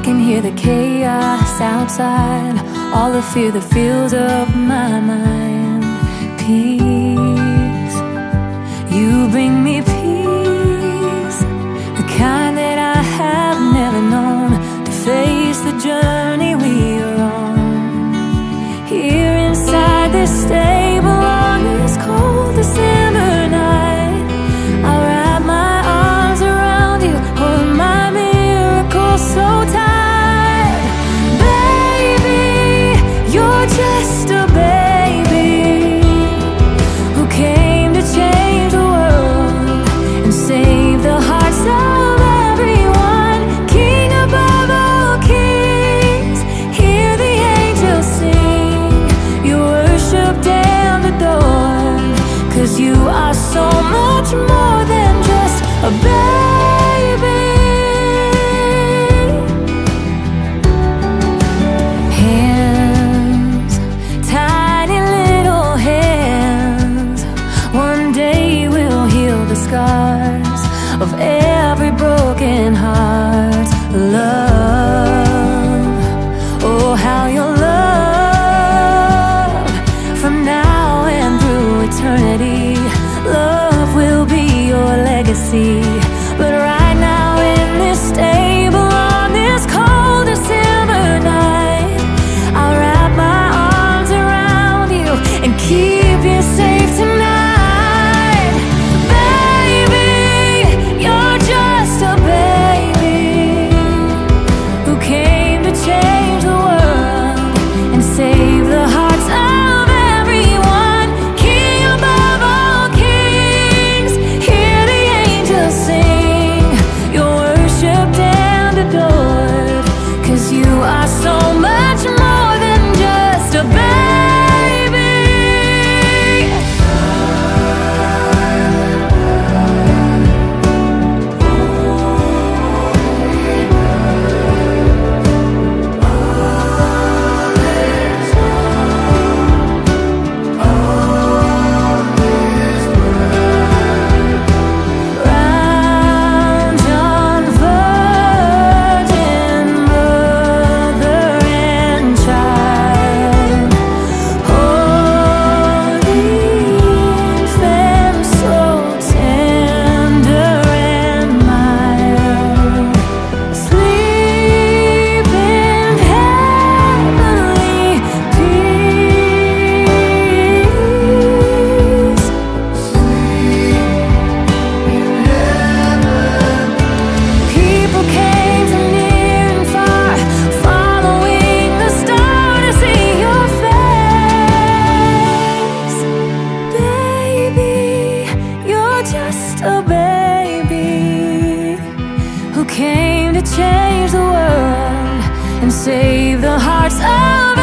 can hear the chaos outside, all the fear that fills up my mind. Peace, you bring me peace, the kind that I have never known, to face the journey we are on. Here inside this stable on this cold December night, I'll wrap my arms around you, hold my miracle so tight. Baby, you're just a baby who came to change the world and save the hearts of everyone. King above all kings, hear the angels sing, you're worshipped and adored, 'cause you are so much more than just a baby. Hands, tiny little hands, one day will heal the scars of every broken heart. Love, oh how your love, from now and through eternity, love will be your legacy. But right now in this stable on this cold December night, I'll wrap my arms around you and keep you safe tonight. Baby, you're just a baby who came to change the world and save the hearts of everyone. King above all kings, hear the angels sing, you're worshipped and adored, 'cause you are so much more than just a baby. Round John, virgin mother and child, holy infant, so tender and mild, sleep in heavenly peace. People came from near and far, following the star to see your face. Baby, you're just a baby who came to change the world and save the hearts of